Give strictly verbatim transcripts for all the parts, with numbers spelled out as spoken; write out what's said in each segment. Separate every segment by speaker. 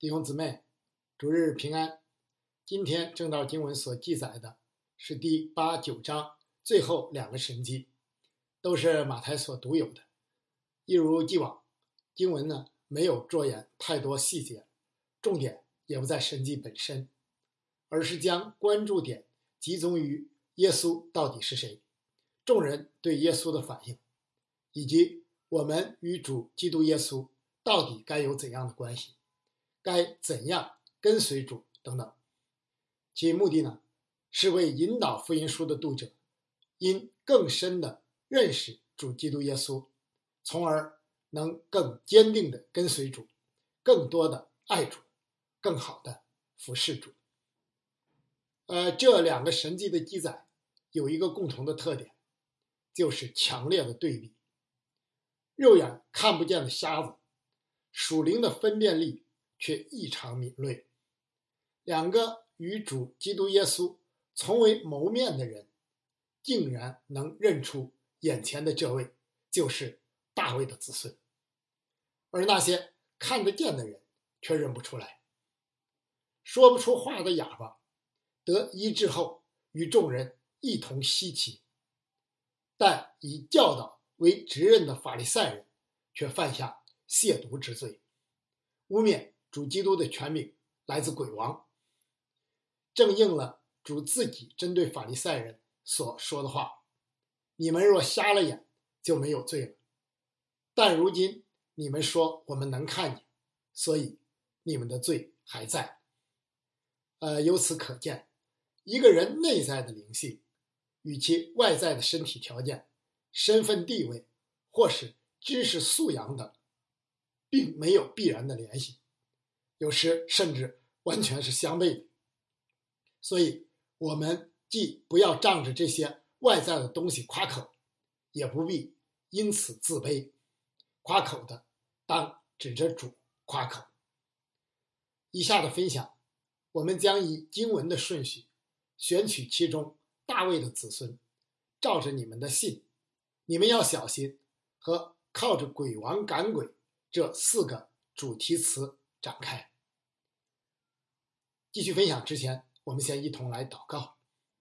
Speaker 1: 弟兄姊妹，主日平安。今天正道经文所记载的是第八九章最后两个神迹，都是马太所独有的。一如既往，经文呢没有着眼太多细节，重点也不在神迹本身，而是将关注点集中于耶稣到底是谁，众人对耶稣的反应，以及我们与主基督耶稣到底该有怎样的关系，该怎样跟随主等等。其目的呢，是为引导福音书的读者因更深的认识主基督耶稣，从而能更坚定的跟随主，更多的爱主，更好的服侍主。呃，这两个神迹的记载有一个共同的特点，就是强烈的对比。肉眼看不见的瞎子，属灵的分辨力却异常敏锐。两个与主基督耶稣从未谋面的人，竟然能认出眼前的这位就是大卫的子孙，而那些看得见的人却认不出来。说不出话的哑巴得医治后与众人一同稀奇，但以教导为职任的法利赛人却犯下亵渎之罪，污蔑主基督的权柄来自鬼王，正应了主自己针对法利赛人所说的话：你们若瞎了眼就没有罪了，但如今你们说我们能看见，所以你们的罪还在。呃，由此可见，一个人内在的灵性与其外在的身体条件、身份地位或是知识素养等并没有必然的联系，有时甚至完全是相悖的。所以我们既不要仗着这些外在的东西夸口，也不必因此自卑，夸口的当指着主夸口。以下的分享，我们将以经文的顺序选取其中大卫的子孙，照着你们的信，你们要小心，和靠着鬼王赶鬼这四个主题词展开。继续分享之前，我们先一同来祷告。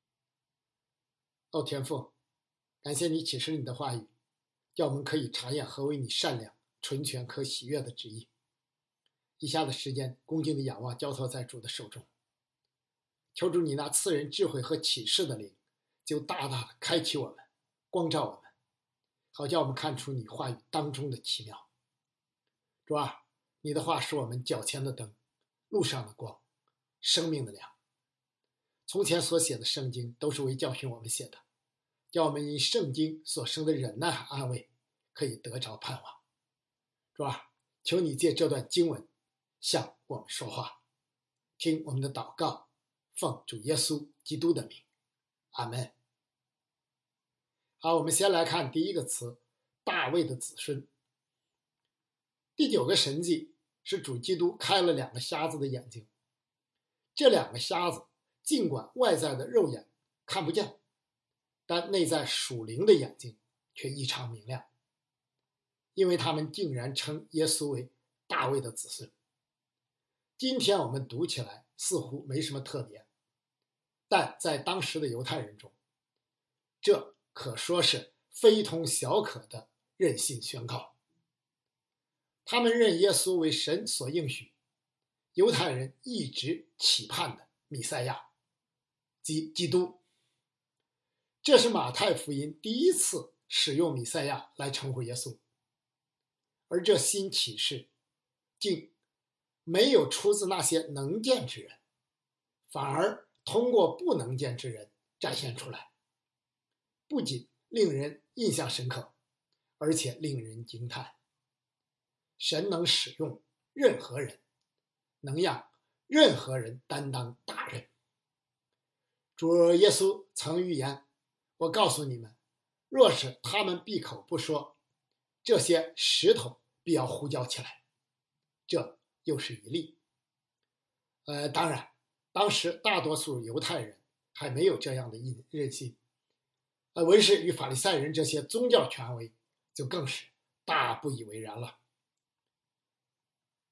Speaker 1: 哦，天父，感谢你启示你的话语，叫我们可以查验何为你善良、纯全、可喜悦的旨意。以下的时间，恭敬的仰望交托在主的手中，求主你那赐人智慧和启示的灵，就大大的开启我们，光照我们，好叫我们看出你话语当中的奇妙。主啊，你的话是我们脚前的灯，路上的光，生命的粮。从前所写的圣经都是为教训我们写的，叫我们因圣经所生的忍耐和安慰可以得着盼望。主啊，求你借这段经文向我们说话，听我们的祷告，奉主耶稣基督的名，阿们。好，我们先来看第一个词，大卫的子孙。第九个神迹是主基督开了两个瞎子的眼睛，这两个瞎子尽管外在的肉眼看不见，但内在属灵的眼睛却异常明亮，因为他们竟然称耶稣为大卫的子孙。今天我们读起来似乎没什么特别，但在当时的犹太人中，这可说是非同小可的任性宣告。他们认耶稣为神所应许，犹太人一直期盼的弥赛亚，即基督。这是马太福音第一次使用弥赛亚来称呼耶稣，而这新启示竟没有出自那些能见之人，反而通过不能见之人展现出来，不仅令人印象深刻，而且令人惊叹。神能使用任何人，能让任何人担当大任。主耶稣曾预言，我告诉你们，若是他们闭口不说，这些石头必要呼叫起来。这又是一例。呃，当然，当时大多数犹太人还没有这样的韧性，呃，文士与法利赛人这些宗教权威就更是大不以为然了。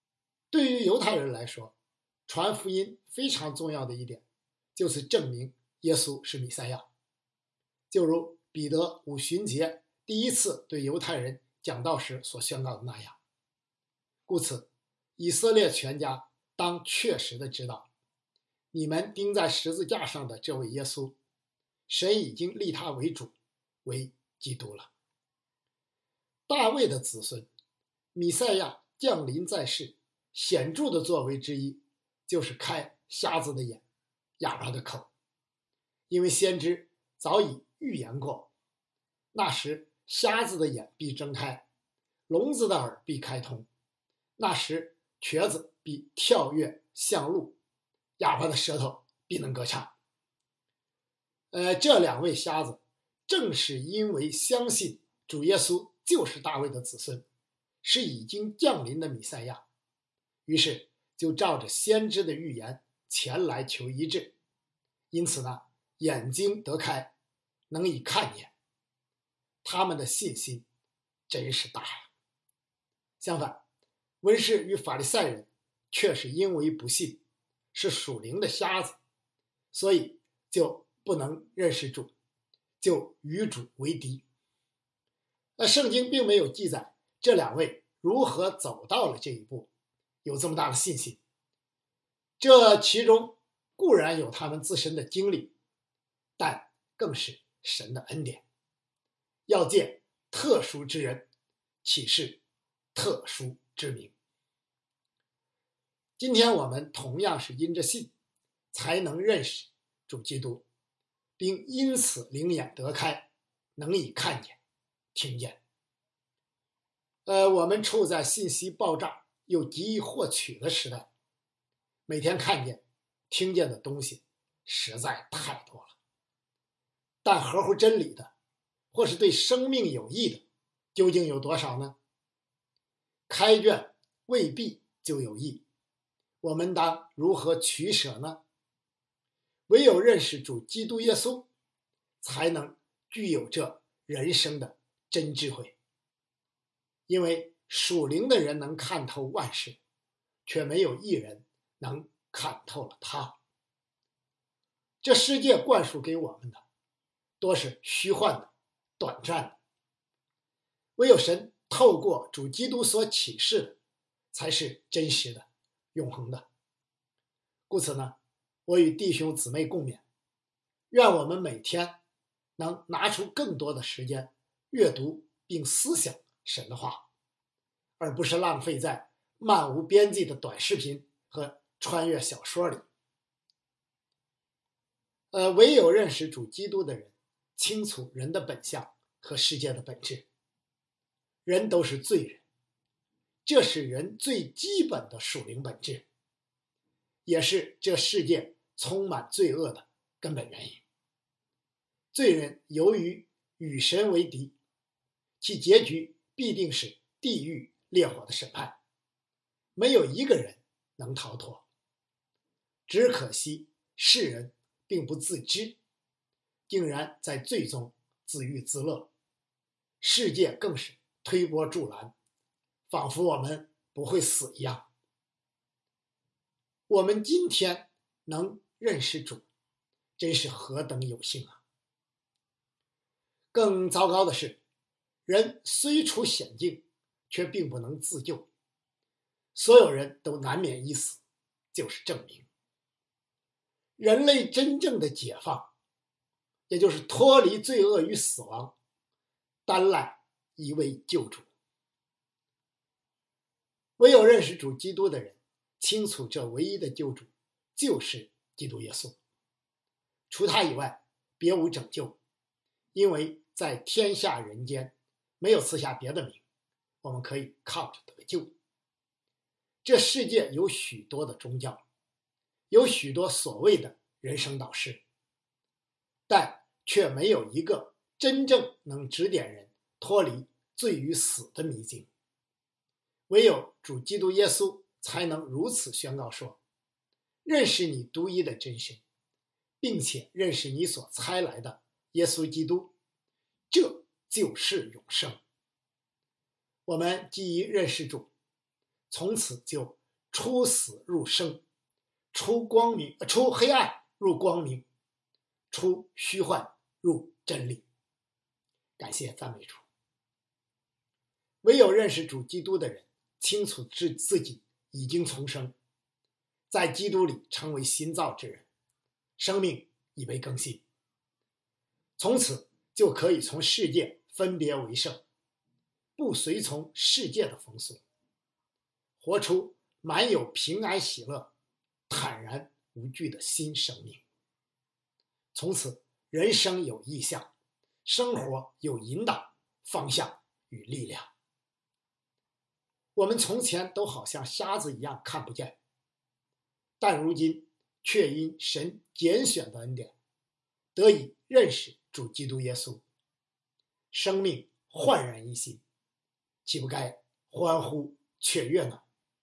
Speaker 1: 对于犹太人来说，传福音非常重要的一点，就是证明耶稣是弥赛亚。就如彼得五旬节第一次对犹太人讲道时所宣告的那样。故此，以色列全家当确实的知道，你们钉在十字架上的这位耶稣，神已经立他为主，为基督了。大卫的子孙，弥赛亚降临在世，显著的作为之一，就是开瞎子的眼，哑巴的口。因为先知早已预言过，那时瞎子的眼必睁开，聋子的耳必开通，那时瘸子必跳跃向路，哑巴的舌头必能歌唱。呃，这两位瞎子正是因为相信主耶稣就是大卫的子孙，是已经降临的弥赛亚，于是就照着先知的预言前来求医治。因此呢，眼睛得开，能以看见。他们的信心真是大呀！相反，文士与法利赛人却是因为不信，是属灵的瞎子，所以就不能认识主，就与主为敌。那圣经并没有记载这两位如何走到了这一步，有这么大的信心。这其中固然有他们自身的经历，但更是神的恩典，要借特殊之人启示特殊之名。今天我们同样是因着信才能认识主基督，并因此灵眼得开，能以看见听见。呃，我们处在信息爆炸又急于获取的时代，每天看见听见的东西实在太多了，但合乎真理的或是对生命有益的究竟有多少呢？开卷未必就有益，我们当如何取舍呢？唯有认识主基督耶稣，才能具有这人生的真智慧。因为属灵的人能看透万事，却没有一人能看透了他。这世界灌输给我们的多是虚幻的、短暂的，唯有神透过主基督所启示的，才是真实的、永恒的。故此呢，我与弟兄姊妹共勉，愿我们每天能拿出更多的时间阅读并思想神的话，而不是浪费在漫无边际的短视频和穿越小说里。呃，唯有认识主基督的人，清楚人的本相和世界的本质。人都是罪人，这是人最基本的属灵本质，也是这世界充满罪恶的根本原因。罪人由于与神为敌，其结局必定是地狱烈火的审判，没有一个人能逃脱。只可惜世人并不自知，竟然在罪中自娱自乐，世界更是推波助澜，仿佛我们不会死一样。我们今天能认识主，真是何等有幸啊！更糟糕的是，人虽处险境，却并不能自救，所有人都难免一死，就是证明人类真正的解放，也就是脱离罪恶与死亡，单赖一位救主。唯有认识主基督的人，清楚这唯一的救主就是基督耶稣，除他以外别无拯救，因为在天下人间没有赐下别的名，我们可以靠着得救。这世界有许多的宗教，有许多所谓的人生导师，但却没有一个真正能指点人脱离罪与死的迷津。唯有主基督耶稣才能如此宣告说，认识你独一的真神，并且认识你所差来的耶稣基督，这就是永生。我们基于认识主，从此就出死入生，出光明出黑暗入光明，出虚幻入真理。感谢赞美主。唯有认识主基督的人，清楚自自己已经重生，在基督里成为新造之人，生命已被更新，从此就可以从世界分别为圣，不随从世界的风俗，活出满有平安喜乐、坦然无惧的新生命。从此人生有意向，生活有引导、方向与力量。我们从前都好像瞎子一样看不见，但如今却因神拣选的恩典，得以认识主基督耶稣，生命焕然一新，岂不该欢呼雀跃呢？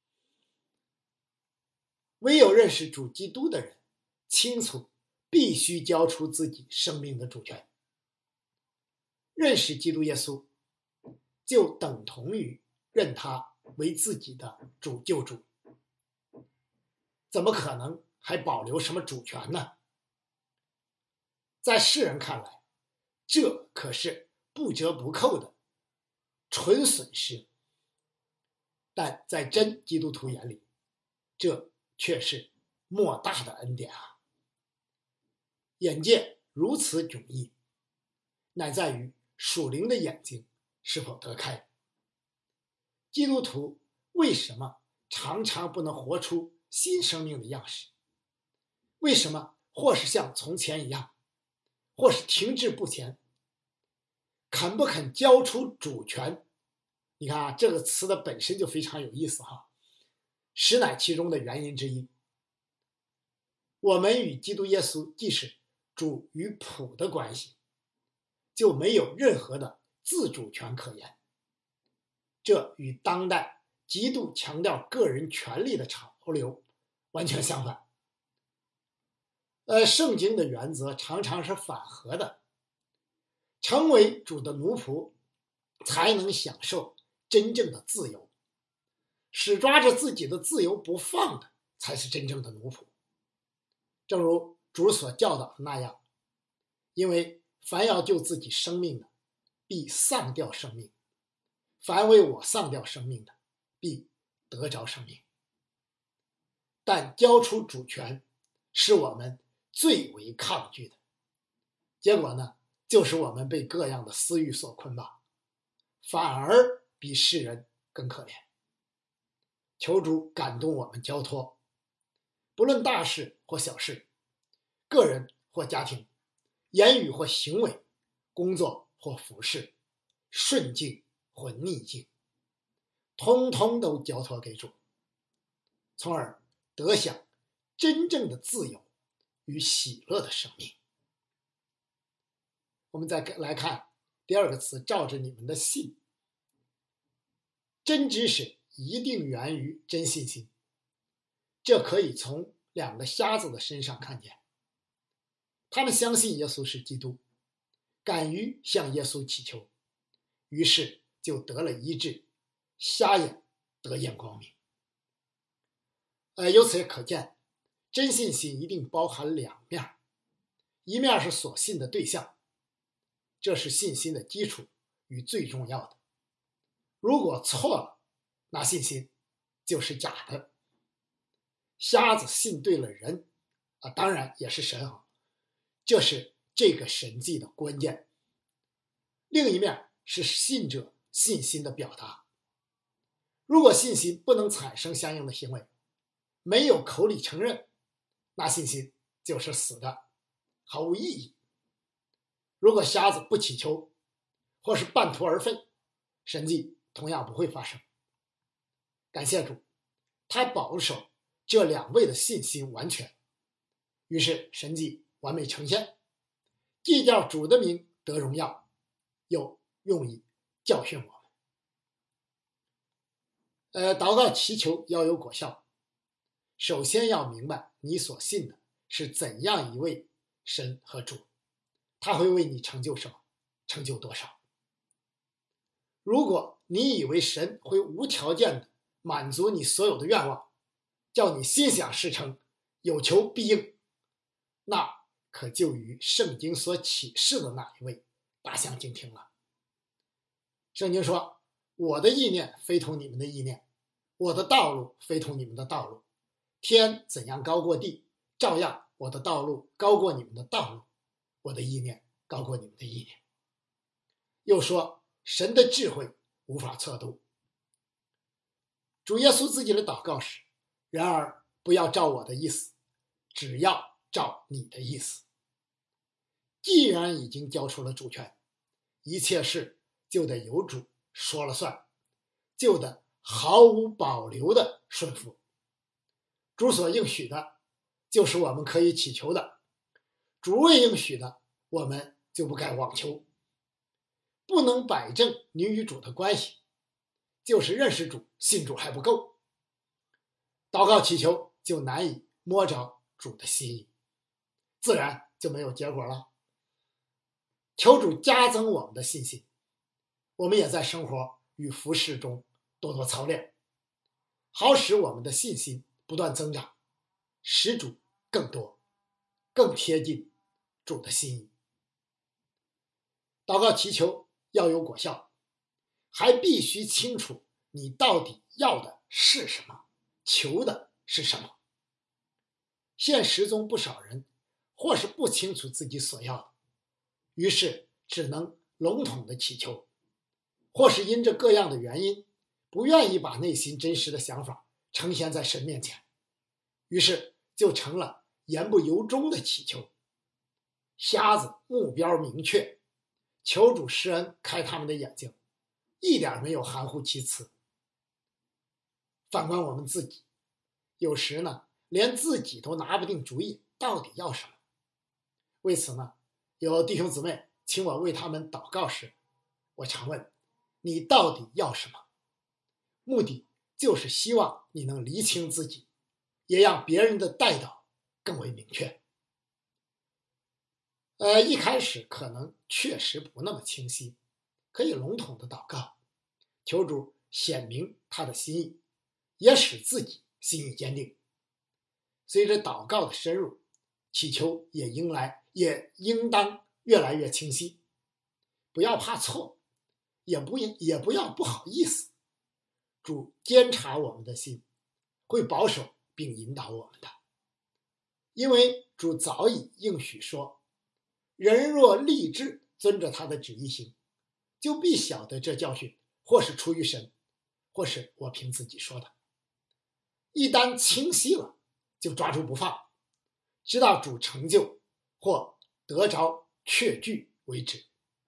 Speaker 1: 唯有认识主基督的人，清楚必须交出自己生命的主权。认识基督耶稣，就等同于认他为自己的主救主，怎么可能还保留什么主权呢？在世人看来，这可是不折不扣的纯损失，但在真基督徒眼里，这却是莫大的恩典啊！眼界如此迥异，乃在于属灵的眼睛是否得开。基督徒为什么常常不能活出新生命的样式？为什么或是像从前一样，或是停滞不前？肯不肯交出主权？你看啊，这个词的本身就非常有意思哈，实乃其中的原因之一。我们与基督耶稣既是主与仆的关系，就没有任何的自主权可言。这与当代极度强调个人权利的潮流完全相反。呃，圣经的原则常常是反合的。成为主的奴仆，才能享受真正的自由。死抓着自己的自由不放的，才是真正的奴仆。正如主所教导的那样，因为凡要救自己生命的，必丧掉生命；凡为我丧掉生命的，必得着生命。但交出主权，是我们最为抗拒的。结果呢，就是我们被各样的私欲所捆绑，反而比世人更可怜。求主感动我们交托，不论大事或小事，个人或家庭，言语或行为，工作或服事，顺境或逆境，通通都交托给主，从而得享真正的自由与喜乐的生命。我们再来看第二个词，照着你们的信。真知识一定源于真信心，这可以从两个瞎子的身上看见。他们相信耶稣是基督，敢于向耶稣祈求，于是就得了医治，瞎眼得眼光明。呃，由此也可见，真信心一定包含两面，一面是所信的对象，这是信心的基础与最重要的。如果错了，那信心就是假的。瞎子信对了人啊，当然也是神啊，这是这个神迹的关键。另一面是信者信心的表达。如果信心不能产生相应的行为，没有口里承认，那信心就是死的，毫无意义。如果瞎子不祈求，或是半途而废，神迹同样不会发生。感谢主，他保守这两位的信心完全，于是神迹完美呈现，既叫主的名得荣耀，又用以教训我们。呃，祷告祈求要有果效，首先要明白你所信的是怎样一位神和主，他会为你成就什么，成就多少。如果你以为神会无条件的满足你所有的愿望， 叫你心想事成，有求必应，那可就与圣经所启示的那一位大相径庭了。圣经说，我的意念非同你们的意念，我的道路非同你们的道路，天怎样高过地，照样我的道路高过你们的道路，我的意念高过你们的意念。又说，神的智慧无法测度。主耶稣自己的祷告是，然而不要照我的意思，只要照你的意思。既然已经交出了主权，一切事就得由主说了算，就得毫无保留的顺服。主所应许的，就是我们可以祈求的；主未应许的，我们就不该妄求。不能摆正你与主的关系，就是认识主、信主还不够。祷告祈求就难以摸着主的心意，自然就没有结果了。求主加增我们的信心，我们也在生活与服事中多多操练，好使我们的信心不断增长，使主更多、更贴近主的心意。祷告祈求要有果效，还必须清楚你到底要的是什么，求的是什么。现实中不少人或是不清楚自己所要的，于是只能笼统的祈求，或是因着各样的原因，不愿意把内心真实的想法呈现在神面前，于是就成了言不由衷的祈求。瞎子目标明确，求主施恩开他们的眼睛，一点没有含糊其辞。反观我们自己，有时呢，连自己都拿不定主意，到底要什么。为此呢，有弟兄姊妹请我为他们祷告时，我常问，你到底要什么？目的就是希望你能厘清自己，也让别人的代祷更为明确。呃，一开始可能确实不那么清晰，可以笼统的祷告，求主显明他的心意，也使自己心意坚定。随着祷告的深入，祈求也应来也应当越来越清晰。不要怕错，也不也不要不好意思。主监察我们的心，会保守并引导我们的。因为主早已应许说，人若立志遵着他的旨意行，就必晓得这教训或是出于神，或是我凭自己说的。一旦清晰了，就抓住不放，直到主成就或得着确据为止。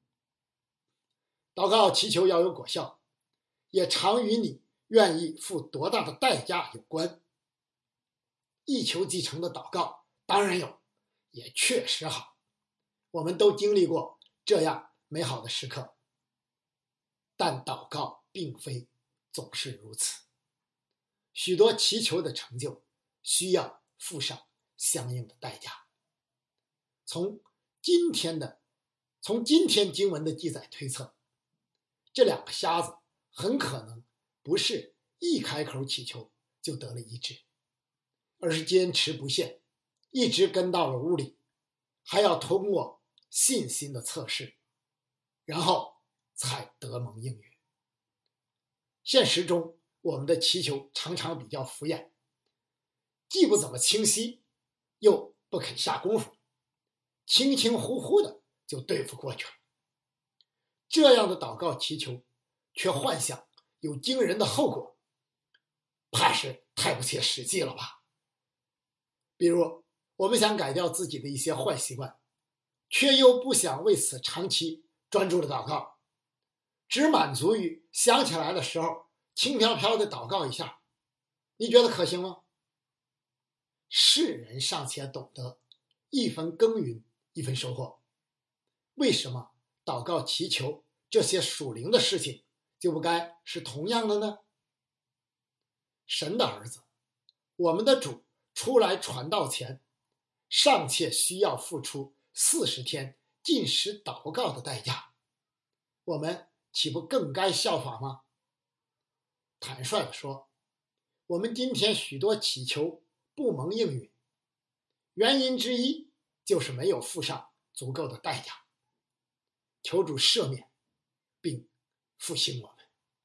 Speaker 1: 祷告祈求要有果效，也常与你愿意付多大的代价有关。一求即成的祷告当然有，也确实好，我们都经历过这样美好的时刻。但祷告并非总是如此，许多祈求的成就需要付上相应的代价。从今天的从今天经文的记载推测，这两个瞎子很可能不是一开口祈求就得了医治，而是坚持不懈，一直跟到了屋里，还要通过信心的测试，然后才得蒙应允。现实中我们的祈求常常比较敷衍，既不怎么清晰，又不肯下功夫，轻轻忽忽的就对付过去了。这样的祷告祈求却幻想有惊人的后果，怕是太不切实际了吧。比如我们想改掉自己的一些坏习惯，却又不想为此长期专注的祷告，只满足于想起来的时候轻飘飘的祷告一下，你觉得可行吗？世人尚且懂得一分耕耘一分收获，为什么祷告祈求这些属灵的事情就不该是同样的呢？神的儿子，我们的主出来传道前，尚且需要付出四十天禁食祷告的代价，我们岂不更该效法吗？坦率地说， 我们今天许多祈求不蒙应允，原因之一就是没有付上足够的代价。求主赦免并复兴我们。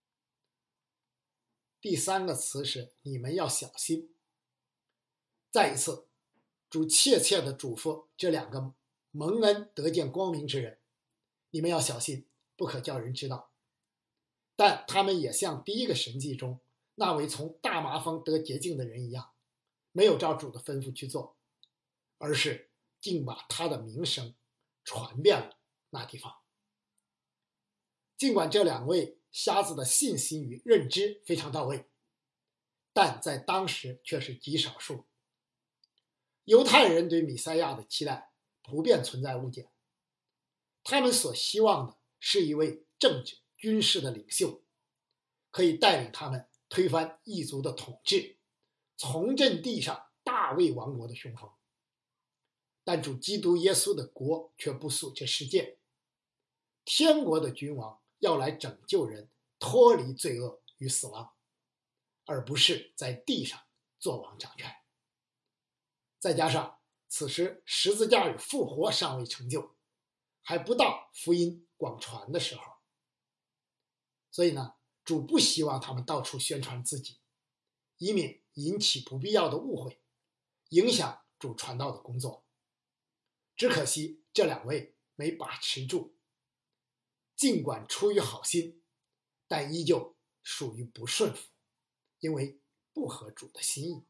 Speaker 1: 第三个词是你们要小心。再一次，主切切地嘱咐这两个蒙恩得见光明之人，你们要小心，不可叫人知道。但他们也像第一个神迹中那位从大麻风得洁净的人一样，没有照主的吩咐去做，而是竟把他的名声传遍了那地方。尽管这两位瞎子的信心与认知非常到位，但在当时却是极少数。犹太人对弥赛亚的期待普遍存在误解，他们所希望的是一位政治军事的领袖，可以带领他们推翻异族的统治，重振地上大卫王国的雄风。但主基督耶稣的国却不属这世界，天国的君王要来拯救人脱离罪恶与死亡，而不是在地上做王掌权。再加上此时十字架与复活尚未成就，还不到福音广传的时候，所以呢，主不希望他们到处宣传自己，以免引起不必要的误会，影响主传道的工作。只可惜这两位没把持住，尽管出于好心，但依旧属于不顺服，因为不合主的心意。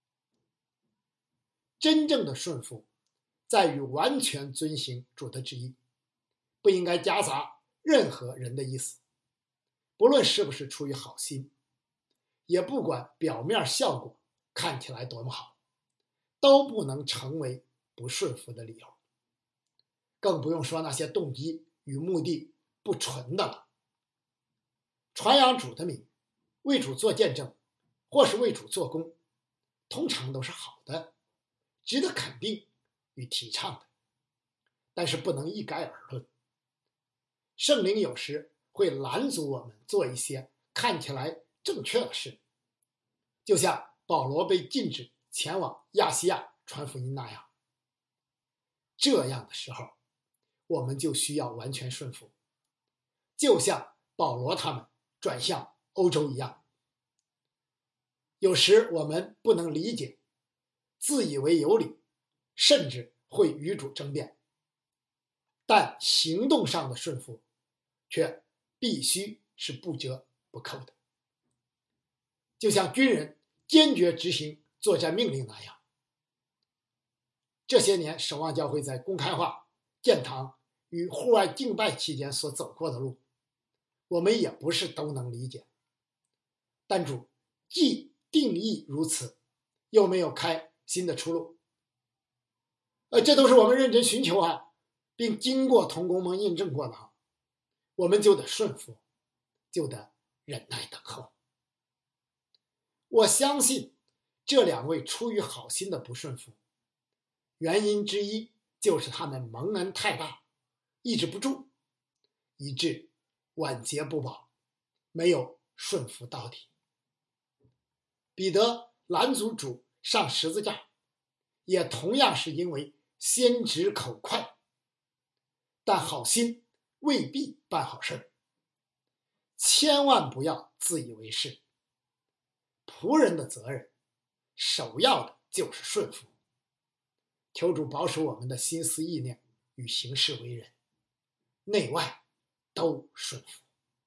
Speaker 1: 真正的顺服在于完全遵行主的旨意，不应该夹杂任何人的意思，不论是不是出于好心，也不管表面效果看起来多么好，都不能成为不顺服的理由。更不用说那些动机与目的不纯的了。传扬主的名，为主做见证，或是为主做工，通常都是好的，值得肯定与提倡的，但是不能一概而论。圣灵有时会拦阻我们做一些看起来正确的事，就像保罗被禁止前往亚细亚传福音那样。这样的时候，我们就需要完全顺服，就像保罗他们转向欧洲一样。有时我们不能理解，自以为有理，甚至会与主争辩，但行动上的顺服却必须是不折不扣的，就像军人坚决执行作战命令那样。这些年守望教会在公开化、建堂与户外敬拜期间所走过的路，我们也不是都能理解，但主既定义如此，又没有开新的出路。呃，这都是我们认真寻求啊，并经过同工们印证过的啊，我们就得顺服，就得忍耐等候。我相信这两位出于好心的不顺服，原因之一就是他们蒙恩太大，抑制不住，以致晚节不保，没有顺服到底。彼得拦阻主上十字架，也同样是因为先知口快，但好心未必办好事，千万不要自以为是。仆人的责任首要的就是顺服，求主保守我们的心思意念与行事为人，内外都顺服。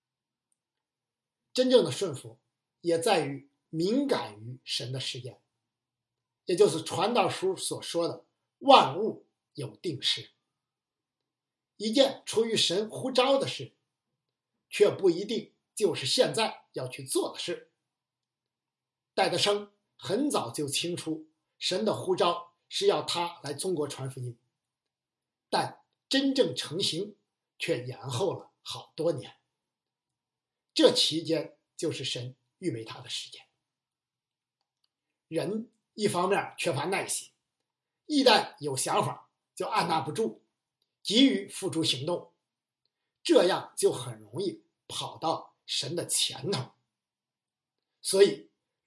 Speaker 1: 真正的顺服也在于敏感于神的时间，也就是传道书所说的万物有定时。一件出于神呼召的事，却不一定就是现在要去做的事。戴德生很早就清楚神的呼召是要他来中国传福音，但真正成型却延后了好多年。这期间就是神预备他的时间。人一方面缺乏耐心，一旦有想法就按捺不住，急于付诸行动，这样就很容易跑到神的前头。所以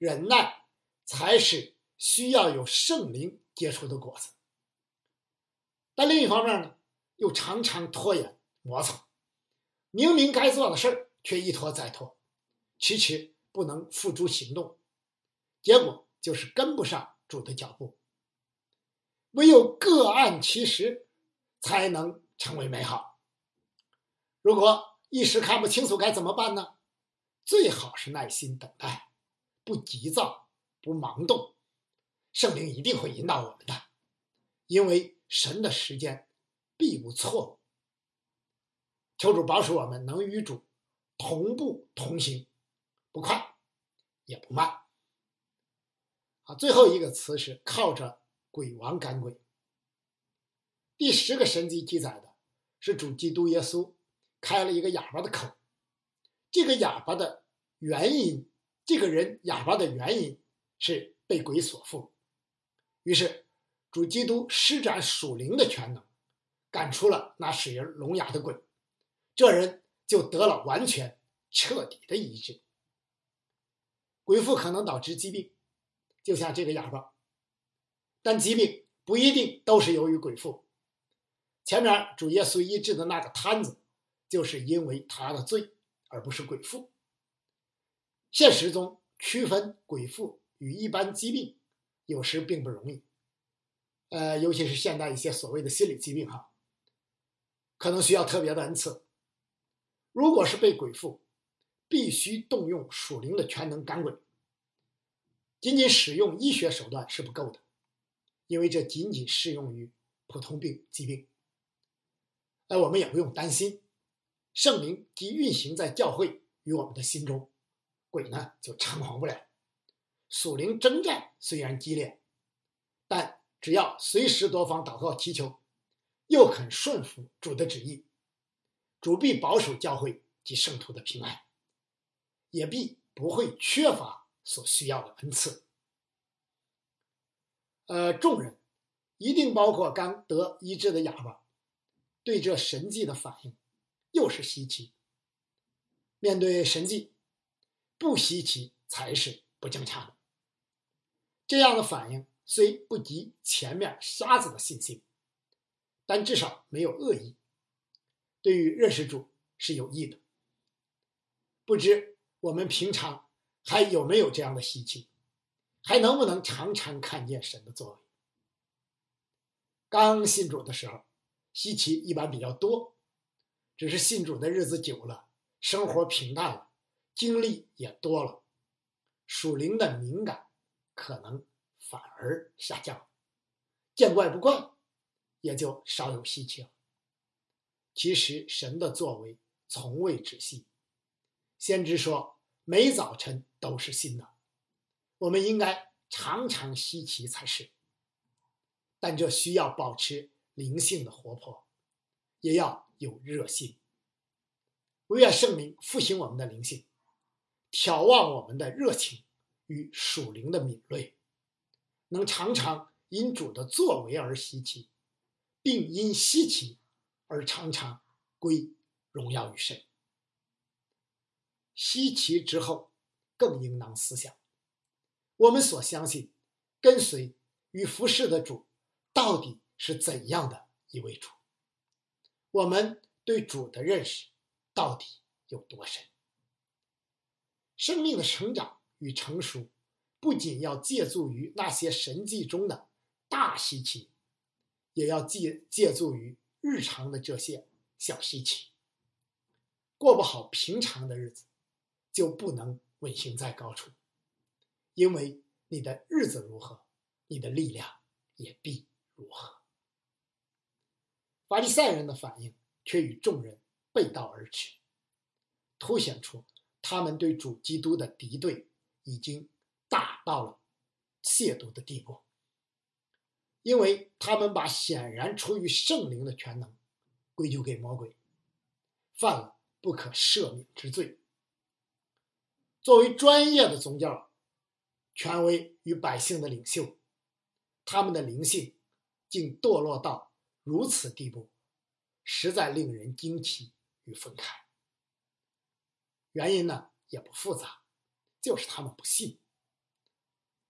Speaker 1: 忍耐才是需要有圣灵结出的果子。但另一方面呢，又常常拖延磨蹭，明明该做的事儿却一拖再拖，迟迟不能付诸行动，结果就是跟不上主的脚步。唯有各按其时，才能成为美好。如果一时看不清楚该怎么办呢？最好是耐心等待，不急躁，不盲动。圣灵一定会引导我们的，因为神的时间必无错误。求主保守我们能与主同步同行，不快也不慢。啊，最后一个词是靠着鬼王赶鬼。第十个神迹记载的是主基督耶稣开了一个哑巴的口，这个哑巴的原因，这个人哑巴的原因是被鬼所附。于是主基督施展属灵的全能，赶出了那使人聋哑的鬼，这人就得了完全彻底的医治。鬼附可能导致疾病，就像这个哑巴，但疾病不一定都是由于鬼附。前面主耶稣医治的那个瘫子，就是因为他的罪，而不是鬼附。现实中区分鬼附与一般疾病有时并不容易，呃，尤其是现代一些所谓的心理疾病哈，可能需要特别的恩赐。如果是被鬼附，必须动用属灵的全能赶鬼，仅仅使用医学手段是不够的，因为这仅仅适用于普通病疾病。而我们也不用担心，圣灵既运行在教会与我们的心中，鬼呢就猖狂不了。属灵征战虽然激烈，但只要随时多方祷告祈求，又肯顺服主的旨意，主必保守教会及圣徒的平安，也必不会缺乏所需要的恩赐。呃，众人一定包括刚得医治的哑巴，对这神迹的反应又是稀奇。面对神迹，不稀奇才是不正常的。这样的反应虽不及前面瞎子的信心，但至少没有恶意，对于认识主是有益的。不知我们平常还有没有这样的稀奇，还能不能常常看见神的作为？刚信主的时候，稀奇一般比较多，只是信主的日子久了，生活平淡了，经历也多了，属灵的敏感可能反而下降，见怪不怪，也就少有稀奇了。其实神的作为从未止息，先知说每早晨都是新的，我们应该常常稀奇才是。但这需要保持灵性的活泼，也要有热心。惟愿圣灵复兴我们的灵性，挑旺我们的热情与属灵的敏锐，能常常因主的作为而稀奇，并因稀奇而常常归荣耀于神。稀奇之后，更应当思想，我们所相信、跟随与服侍的主到底是怎样的一位主？我们对主的认识到底有多深？生命的成长与成熟，不仅要借助于那些神迹中的大稀奇，也要借借助于日常的这些小稀奇。过不好平常的日子，就不能稳行在高处，因为你的日子如何，你的力量也必如何。法利赛人的反应却与众人背道而驰，凸显出他们对主基督的敌对已经大到了亵渎的地步，因为他们把显然出于圣灵的全能归咎给魔鬼，犯了不可赦免之罪。作为专业的宗教权威与百姓的领袖，他们的灵性竟堕落到如此地步，实在令人惊奇与愤慨。原因呢也不复杂，就是他们不信。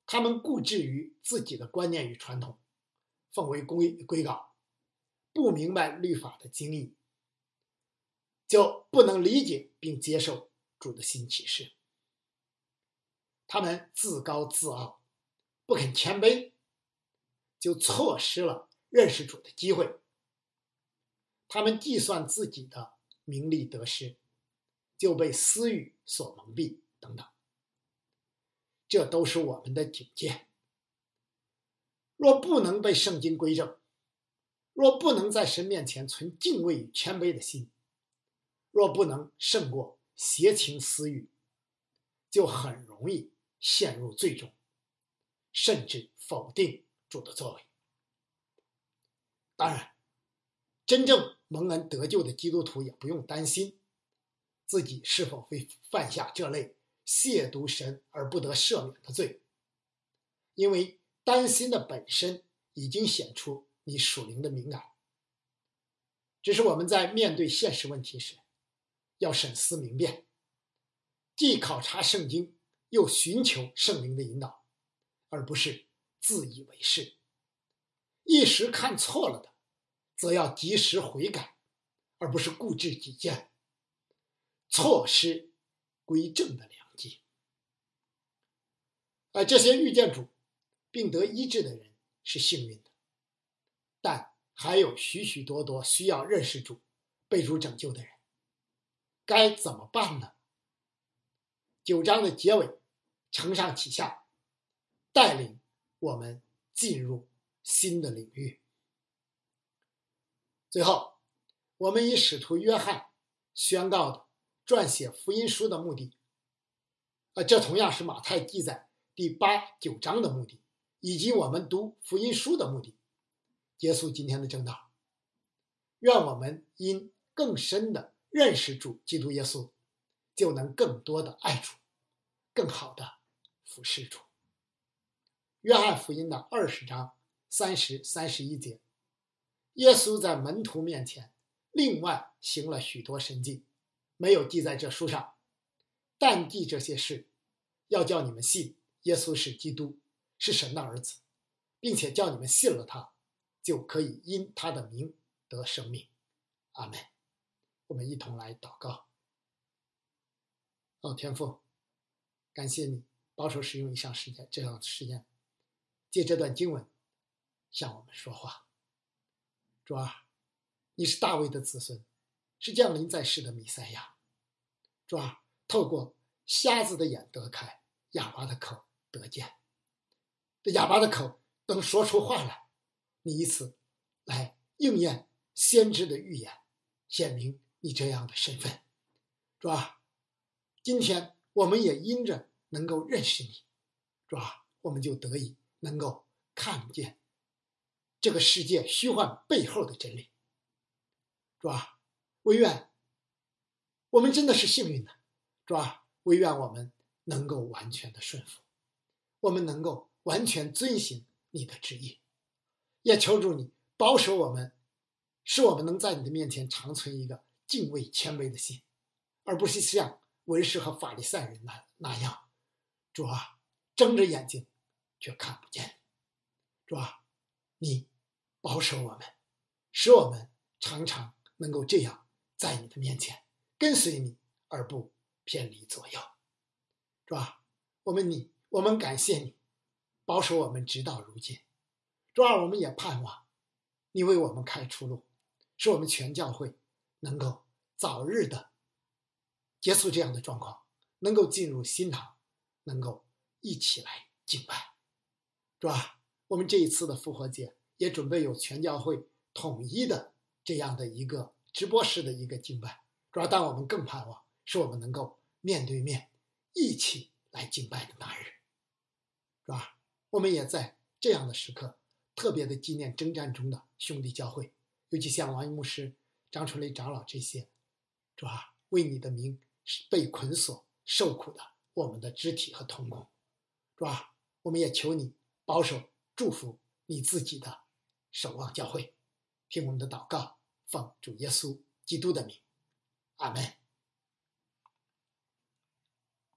Speaker 1: 他们固执于自己的观念与传统，奉为圭圭臬，不明白律法的精义，就不能理解并接受主的新启示。他们自高自傲，不肯谦卑，就错失了认识主的机会。他们计算自己的名利得失，就被私欲所蒙蔽等等。这都是我们的警戒。若不能被圣经规正，若不能在神面前存敬畏与谦卑的心，若不能胜过邪情私欲，就很容易陷入罪中，甚至否定主的作为。当然，真正蒙恩得救的基督徒也不用担心自己是否会犯下这类亵渎神而不得赦免的罪，因为担心的本身已经显出你属灵的敏感。只是我们在面对现实问题时，要审思明辨，既考察圣经，又寻求圣灵的引导，而不是自以为是。一时看错了的，则要及时悔改，而不是固执己见，错失归正的良机。而这些遇见主并得医治的人是幸运的，但还有许许多多需要认识主、被主拯救的人，该怎么办呢？九章的结尾承上启下，带领我们进入新的领域。最后，我们以使徒约翰宣告的撰写福音书的目的，呃，这同样是马太记载第八、九章的目的，以及我们读福音书的目的，结束今天的正道。愿我们因更深的认识主基督耶稣，就能更多的爱主，更好的服侍主。约翰福音的二十章三十、三十一节，耶稣在门徒面前另外行了许多神迹，没有记在这书上，但记这些事，要叫你们信耶稣是基督，是神的儿子，并且叫你们信了他，就可以因他的名得生命。阿们。我们一同来祷告。哦，天父，感谢你保守使用以上时间，这样时间，借这段经文向我们说话。主啊，你是大卫的子孙，是降临在世的弥赛亚。主啊，透过瞎子的眼得开，哑巴的口得见，这哑巴的口能说出话来，你以此来应验先知的预言，显明你这样的身份。主啊，今天我们也因着能够认识你，主啊，我们就得以能够看见这个世界虚幻背后的真理。主啊，唯愿我们真的是幸运的，主啊，唯愿我们能够完全的顺服，我们能够完全遵行你的旨意，也求主你保守我们，使我们能在你的面前常存一个敬畏谦卑的心，而不是像文士和法利赛人那那样，主啊，睁着眼睛却看不见。主啊，你保守我们，使我们常常能够这样在你的面前跟随你，而不偏离左右。主啊，我们你我们感谢你保守我们直到如今。主啊，我们也盼望你为我们开出路，使我们全教会能够早日的结束这样的状况，能够进入新堂，能够一起来敬拜。主啊，我们这一次的复活节也准备有全教会统一的这样的一个直播式的一个敬拜。主啊，但我们更盼望是我们能够面对面一起来敬拜的那日。主啊，我们也在这样的时刻特别的纪念征战中的兄弟教会，尤其像王一牧师、张春雷长老这些，主啊，为你的名被捆锁受苦的我们的肢体和同工。主啊，我们也求你保守祝福你自己的守望教会，听我们的祷告，奉主耶稣基督的名，阿们。